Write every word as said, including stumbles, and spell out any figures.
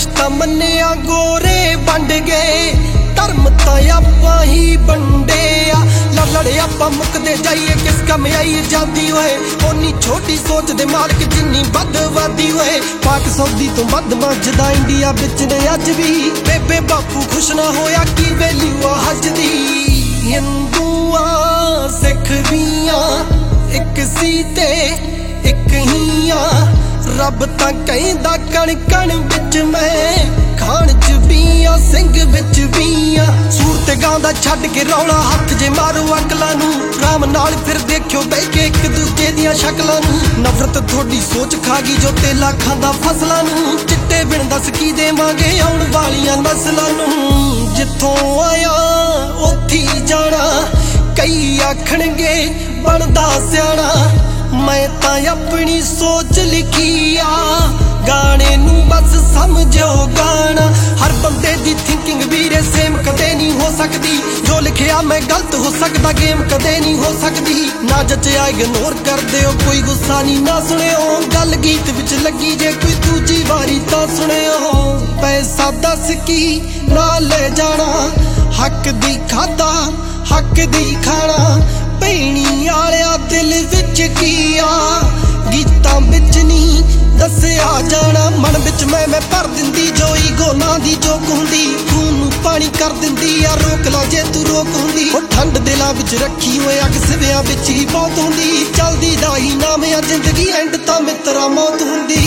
रिश्ता मन्निया गोरे बंड गए धर्म तां आपां ही बंडे आ लड़ लड़े आपां मुकदे जाइए किस कम आई जाती होए ओनी छोटी सोच दे मालक जिन्नी बदवादी होए पाक सऊदी तो बद मजदा इंडिया बिच ने अज भी बेबे बापू खुश ना होया की वैल्यू आ हज दी हिंदुआ सिख बिया एक सी ते एक ही आ रब तां कहंदा कण कण विच मैं खान च भी आ सिंह विच भी आ सूर ते गांदा छड्ड के रौला हथ जे मारो अकलां नूं राम नाल फिर देखियो बह के एक दूजे दियां शक्लां नूं नफरत थोड़ी सोच खा गई जो तेला खांदा फसलां नूं चिट्टे बिन दस की देवांगे आउण वालियां नस्लां नूं जिथों आया उत्थी जाना कई आखणगे बनदा सियाणा मैं तां अपनी सोच लिखी आ गाने नूं बस समझो गाना हर बंदे दी थिंकिंग वीरे सेम कदे नहीं हो सकदी जो लिखिया मैं गलत हो सकदा गेम कदे नहीं हो सकदी ना जचिया इग्नोर कर दिओ कोई गुस्सा नहीं ना सुनिओ गल गीत विच लगी जे कोई दूजी वारी तां सुनिओ पैसा दस की ना ले जाना हक दी खादा हक दी खाना भैणी आलिया दिल विच की आ गीतां विच नहीं दसिया जाना मन विच मैं मैं भर दिंदी जो ईगो ना दी जोक हुंदी खून नूं पानी कर दिंदी आ रोक ला जे तू रोक हुंदी ओ ठंड दिलां विच रखी होए अग सिवियां विच ही बहुत हुंदी चलदी दा ही नाम आ जिंदगी एंड तां मित्रा मौत हुंदी